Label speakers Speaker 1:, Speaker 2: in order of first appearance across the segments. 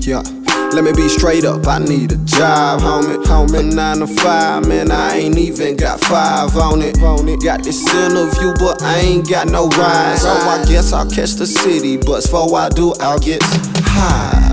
Speaker 1: Yeah, let me be straight up, I need a job, homie. From 9 to 5, man, I ain't even got 5 on it. Got this interview, but I ain't got no ride. So I guess I'll catch the city bus. Before I do, I'll get high.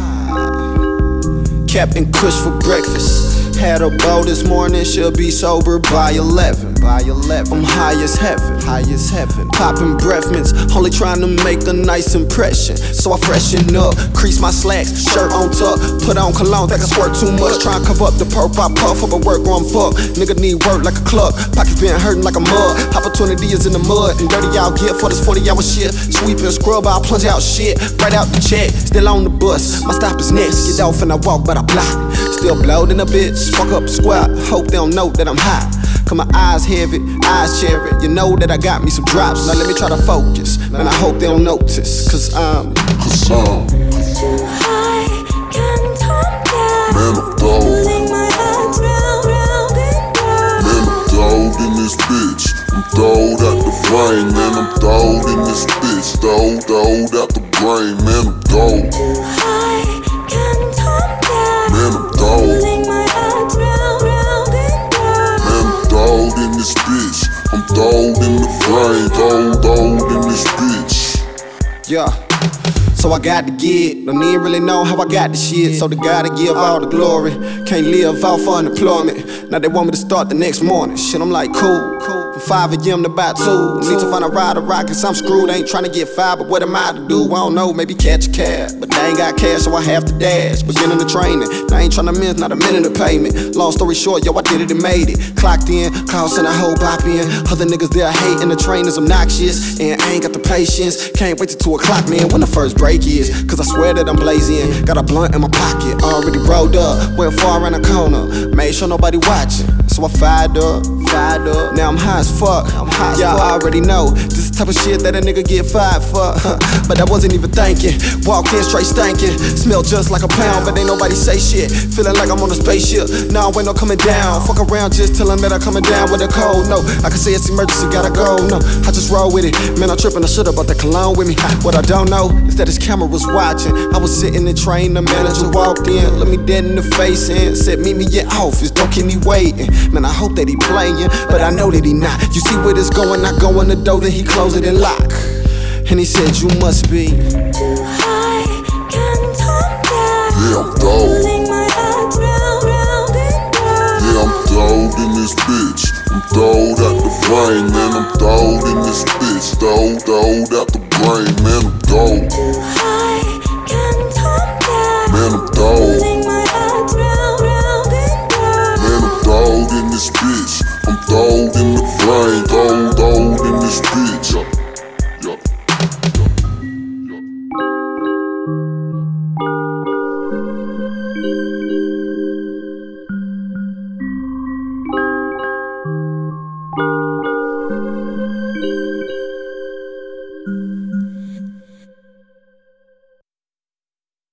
Speaker 1: Captain Kush for breakfast. Had a bowl this morning, should be sober by 11. I'm high as heaven. Popping breath mints, only trying to make a nice impression. So I freshen up, crease my slacks, shirt on tuck, put on cologne, think I squirt too much. Try and cover up the perp, I puff up a work on fuck. Nigga need work like a club, pockets been hurting like a mug. Opportunity is in the mud, and dirty I'll get for this 40-hour shift. Sweep and scrub, I'll plunge out shit, right out the check. Still on the bus, my stop is next. Get off and I walk, but I block. Still blowed in a bitch, fuck up the squad. Hope they don't know that I'm hot. Cause my eyes heavy, eyes cherry. You know that I got me some drops. Now let me try to focus. Man, I hope they don't notice. Cause I'm
Speaker 2: too high, can't come down.
Speaker 3: Man, I'm dog.
Speaker 2: Losing my head round and round.
Speaker 3: Man, I'm dog in this bitch. I'm dog out the frame. Man, I'm dog in this bitch. Dog out the brain. Man, I'm dog.
Speaker 2: Too high, can't come down.
Speaker 3: Man, I'm dog.
Speaker 2: Losing my head round and round.
Speaker 3: Man, I'm dog in this bitch. I'm dog in the frame. Dog in this bitch.
Speaker 1: yeah. So I got to get, don't even really know how I got the shit. So they gotta give all the glory. Can't live off unemployment. Now they want me to start the next morning. Shit, I'm like, cool. From 5 a.m. to about 2. Need to find a ride or rock, cause I'm screwed. Ain't trying to get fired, but what am I to do? I don't know, maybe catch a cab. But they ain't got cash, so I have to dash. Beginning the training, I ain't trying to miss not a minute of payment. Long story short, yo, I did it and made it. Clocked in, Klaus and a whole bop in. Other niggas there hating, the train is obnoxious. And I ain't got the patience. Can't wait till 2 o'clock, man, when the first break is. Cause I swear that I'm blazing. Got a blunt in my pocket, already rolled up. Went far around the corner, made sure nobody watching. So I fired up. Now I'm high as fuck. Y'all already know this is the type of shit that a nigga get fired for. But I wasn't even thinking. Walked in straight stankin'. Smell just like a pound, but ain't nobody say shit. Feeling like I'm on a spaceship. Nah, ain't no coming down. Fuck around, just tellin' that I'm coming down with a cold. No, I can say it's emergency, gotta go. No, I just roll with it. Man, I'm trippin', I should've brought the cologne with me. What I don't know is that his camera was watching. I was sitting in the train, the manager walked in, looked me dead in the face and said, meet me in office, don't keep me waiting. Man, I hope that he playing, but I know that he not. You see where this going, I go in the door, then he close it and lock. And he said, you must be
Speaker 2: Too high, can't come down.
Speaker 3: Yeah, I'm dog.
Speaker 2: Losing my head round and round.
Speaker 3: Yeah, I'm dog in this bitch. I'm dog out the frame. Man, I'm dog in this bitch. Dog out the brain. Man, I'm dog.
Speaker 2: Too high, can't come down.
Speaker 3: Man, I'm dog.
Speaker 2: Losing my head round and round.
Speaker 3: Man, I'm dog in this bitch. I'm dog in the frame. Dog in this bitch.